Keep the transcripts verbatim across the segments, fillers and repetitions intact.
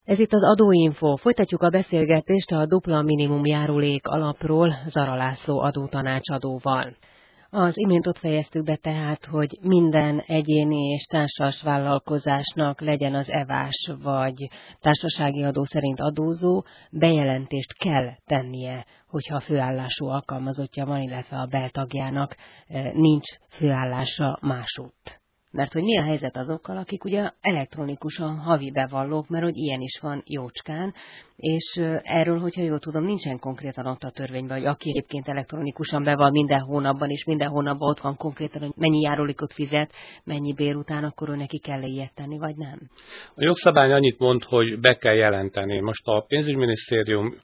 Ez itt az Adóinfo. Folytatjuk a beszélgetést a dupla minimum járulék alapról Zara László adótanácsadóval. Az imént ott fejeztük be tehát, hogy minden egyéni és társas vállalkozásnak legyen az e vás vagy társasági adó szerint adózó, bejelentést kell tennie, hogyha főállású alkalmazottja van, illetve a beltagjának nincs főállása másutt. Mert hogy mi a helyzet azokkal, akik ugye elektronikusan havi bevallók, mert hogy ilyen is van jócskán, és erről, hogyha jól tudom, nincsen konkrétan ott a törvényben, hogy aki egyébként elektronikusan beval minden hónapban, és minden hónapban ott van konkrétan, hogy mennyi járulékot fizet, mennyi bér után, akkor ő neki kell ilyet tenni, vagy nem? A jogszabály annyit mond, hogy be kell jelenteni. Most a pénzügyminisztérium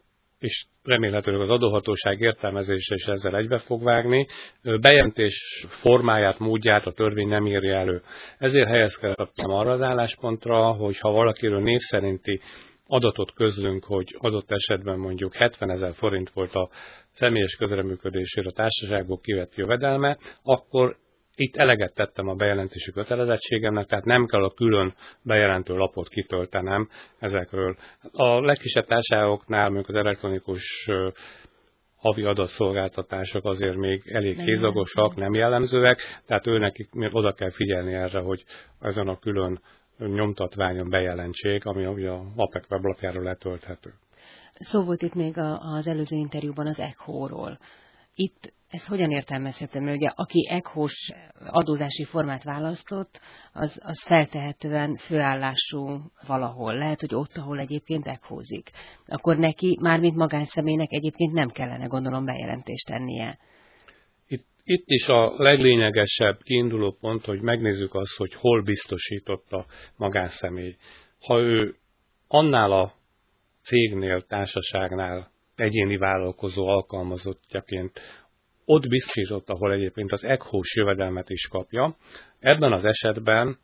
és remélhetőleg az adóhatóság értelmezése is ezzel egybe fog vágni, bejelentés formáját, módját a törvény nem írja elő. Ezért helyezkedtem arra az álláspontra, hogy ha valakiről név szerinti adatot közlünk, hogy adott esetben mondjuk hetvenezer forint volt a személyes közreműködésére a társaságból kivett jövedelme, akkor itt eleget tettem a bejelentési kötelezettségemnek, tehát nem kell a külön bejelentő lapot kitöltenem ezekről. A legkisebb társaságoknál, mondjuk az elektronikus havi adatszolgáltatások azért még elég hézagosak, nem jellemzőek, tehát őnekik oda kell figyelni erre, hogy ezen a külön nyomtatványon bejelentsék, ami ugye a APEC weblapjáról letölthető. Szó volt itt még az előző interjúban az e cé o-ról. Itt ez hogyan értelmezhető? Mert ugye aki e cé o-s adózási formát választott, az, az feltehetően főállású valahol. Lehet, hogy ott, ahol egyébként e cé o-zik. Akkor neki, mármint magánszemélynek egyébként nem kellene, gondolom, bejelentést tennie. Itt, itt is a leglényegesebb kiinduló pont, hogy megnézzük azt, hogy hol biztosított a magánszemély. Ha ő annál a cégnél, társaságnál egyéni vállalkozó alkalmazottjaként ott biztosított, ahol egyébként az e cé o-s jövedelmet is kapja. Ebben az esetben,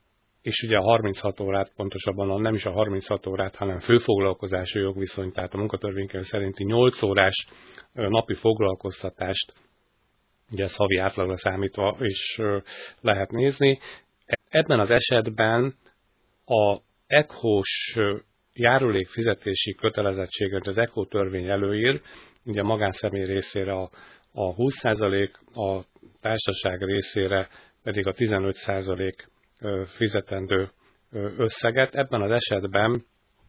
és ugye a harminchat órát, pontosabban nem is a harminchat órát, hanem főfoglalkozású jogviszony, tehát a munkatörvénykönyv szerinti nyolc órás napi foglalkoztatást, ugye ez havi átlagra számítva is lehet nézni. Ebben az esetben a e cé o-s járulékfizetési kötelezettséget az e cé o törvény előír, ugye a magánszemély részére a, a húsz százalék, a társaság részére pedig a tizenöt százalék fizetendő összeget. Ebben az esetben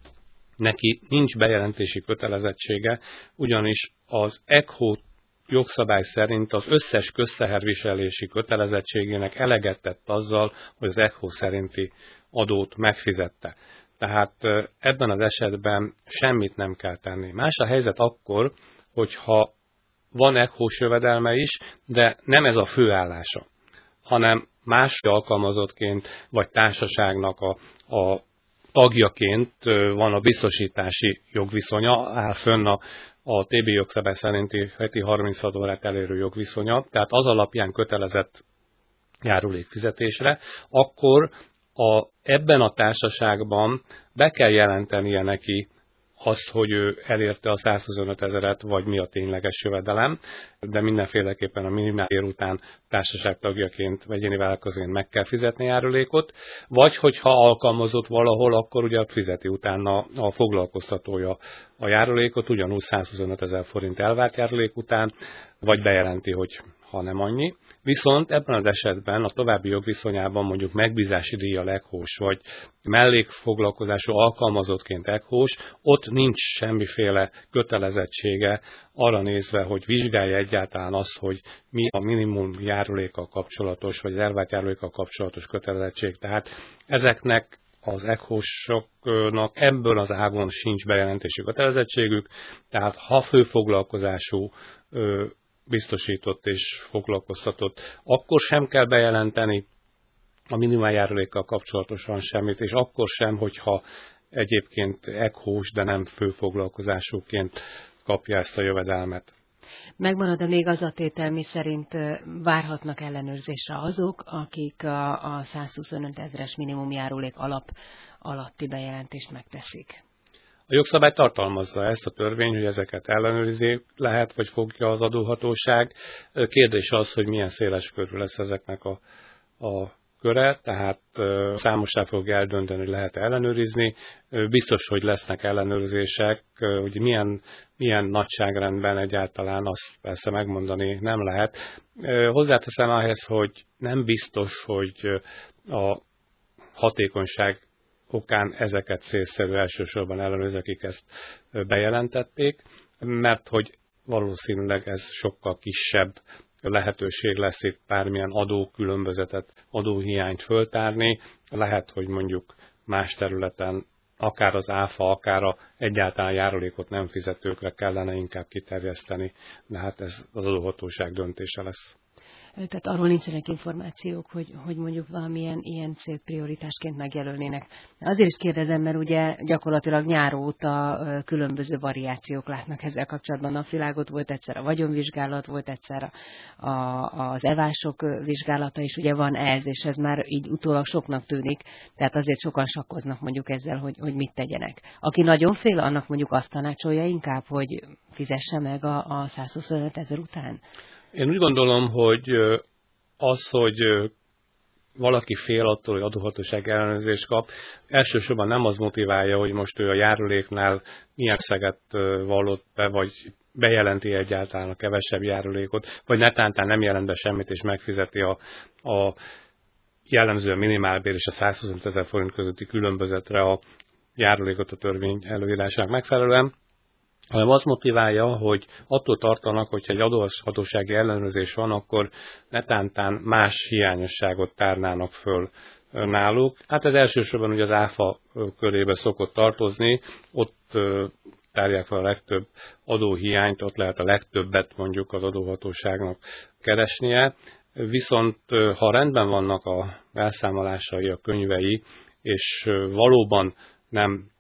neki nincs bejelentési kötelezettsége, ugyanis az e cé o jogszabály szerint az összes közteherviselési kötelezettségének eleget tett azzal, hogy az e cé o szerinti adót megfizette. Tehát ebben az esetben semmit nem kell tenni. Más a helyzet akkor, hogyha van e cé o-s jövedelme is, de nem ez a főállása, hanem más alkalmazottként vagy társaságnak a, a tagjaként van a biztosítási jogviszonya, áll fönn a, a té bé jogszabály szerinti heti harminchat órát elérő jogviszonya, tehát az alapján kötelezett járulékfizetésre, akkor a, ebben a társaságban be kell jelentenie neki azt, hogy ő elérte a százhuszonöt ezeret, vagy mi a tényleges jövedelem, de mindenféleképpen a minimálbér után társaságtagjaként, vagy egyéni vállalkozóként meg kell fizetni járulékot, vagy hogyha alkalmazott valahol, akkor ugye fizeti utána a foglalkoztatója a járulékot, ugyanúgy százhuszonöt ezer forint elvárt járulék után, vagy bejelenti, hogy ha nem annyi. Viszont ebben az esetben a további jogviszonyában mondjuk megbízási díjjal e cé o-s, vagy mellékfoglalkozású alkalmazottként e cé o-s, ott nincs semmiféle kötelezettsége arra nézve, hogy vizsgálja egyáltalán azt, hogy mi a minimum járulékkal kapcsolatos, vagy az elvárt járulékkal kapcsolatos kötelezettség. Tehát ezeknek az e cé o-soknak ebből az ágon sincs bejelentési kötelezettségük, tehát ha főfoglalkozású biztosított és foglalkoztatott, akkor sem kell bejelenteni a minimáljárulékkal kapcsolatosan semmit, és akkor sem, hogyha egyébként e cé o-s, de nem főfoglalkozásúként kapja ezt a jövedelmet. Megmarad-e még az a tétel, mi szerint várhatnak ellenőrzésre azok, akik a, a százhuszonöt ezres minimumjárulék alap alatti bejelentést megteszik? A jogszabály tartalmazza ezt a törvény, hogy ezeket ellenőrizni lehet, vagy fogja az adóhatóság. Kérdés az, hogy milyen széles körül lesz ezeknek a, a köre, tehát számossá fogja eldönteni, hogy lehet ellenőrizni. Biztos, hogy lesznek ellenőrzések, hogy milyen, milyen nagyságrendben egyáltalán azt persze megmondani nem lehet. Hozzáteszem ahhez, hogy nem biztos, hogy a hatékonyság okán ezeket célszerű elsősorban ellenőrizni, akik ezt bejelentették, mert hogy valószínűleg ez sokkal kisebb lehetőség lesz itt bármilyen adókülönbözetet, adóhiányt föltárni. Lehet, hogy mondjuk más területen akár az áfa, akár a egyáltalán járulékot nem fizetőkre kellene inkább kiterjeszteni, de hát ez az adóhatóság döntése lesz. Tehát arról nincsenek információk, hogy, hogy mondjuk valamilyen ilyen célt prioritásként megjelölnének. Azért is kérdezem, mert ugye gyakorlatilag nyár óta különböző variációk látnak ezzel kapcsolatban. A világot volt egyszer a vagyonvizsgálat, volt egyszer a, az evások vizsgálata is, ugye van ez, és ez már így utólag soknak tűnik, tehát azért sokan sakkoznak mondjuk ezzel, hogy, hogy mit tegyenek. Aki nagyon fél, annak mondjuk azt tanácsolja inkább, hogy fizesse meg a, a százhuszonöt ezer után? Én úgy gondolom, hogy az, hogy valaki fél attól, hogy adóhatóság ellenőrzést kap, elsősorban nem az motiválja, hogy most ő a járuléknál milyen összeget vallott be, vagy bejelenti egyáltalán a kevesebb járulékot, vagy netántán nem jelent be semmit, és megfizeti a, a jellemzően minimálbér és a százhuszonöt ezer forint közötti különbözetre a járulékot a törvény előírásának megfelelően, hanem az motiválja, hogy attól tartanak, hogyha egy adóhatósági ellenőrzés van, akkor netántán más hiányosságot tárnának föl náluk. Hát ez elsősorban ugye az áfa körébe szokott tartozni, ott tárják fel a legtöbb adóhiányt, ott lehet a legtöbbet mondjuk az adóhatóságnak keresnie. Viszont ha rendben vannak a elszámolásai, a könyvei, és valóban nem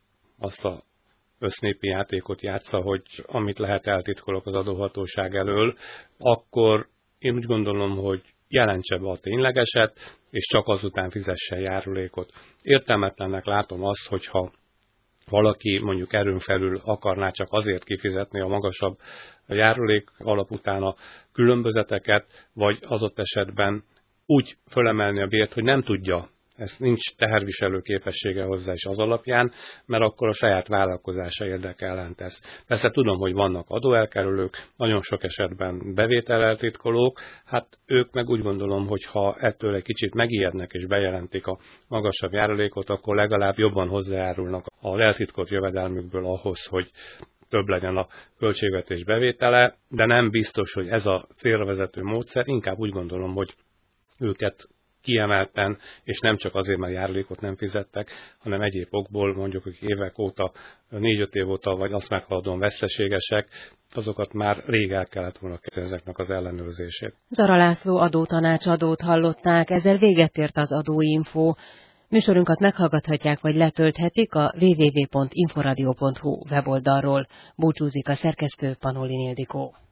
azt a össznépi játékot játsza, hogy amit lehet eltitkolok az adóhatóság elől, akkor én úgy gondolom, hogy jelentse be a ténylegeset, és csak azután fizesse járulékot. Értelmetlennek látom azt, hogyha valaki mondjuk erőn felül akarná csak azért kifizetni a magasabb járulék alap után a különbözeteket, vagy adott esetben úgy fölemelni a bért, hogy nem tudja, ez nincs teherviselő képessége hozzá is az alapján, mert akkor a saját vállalkozása érdeke ellen tesz. Persze tudom, hogy vannak adóelkerülők, nagyon sok esetben bevételeltitkolók, hát ők meg úgy gondolom, hogy ha ettől egy kicsit megijednek és bejelentik a magasabb járulékot, akkor legalább jobban hozzájárulnak az eltitkolt jövedelmükből ahhoz, hogy több legyen a költségvetés bevétele, de nem biztos, hogy ez a célra vezető módszer, inkább úgy gondolom, hogy őket kiemelten, és nem csak azért, mert járulékot nem fizettek, hanem egyéb okból, mondjuk, hogy évek óta, négy-öt év óta, vagy azt meghaladóan veszteségesek, azokat már rég el kellett volna kezdeni ezeknek az ellenőrzését. Zara László adótanácsadót hallották, ezzel véget ért az Adóinfo. Műsorunkat meghallgathatják, vagy letölthetik a double-u double-u double-u pont inforadio pont hu weboldalról. Búcsúzik a szerkesztő, Panolin Ildikó.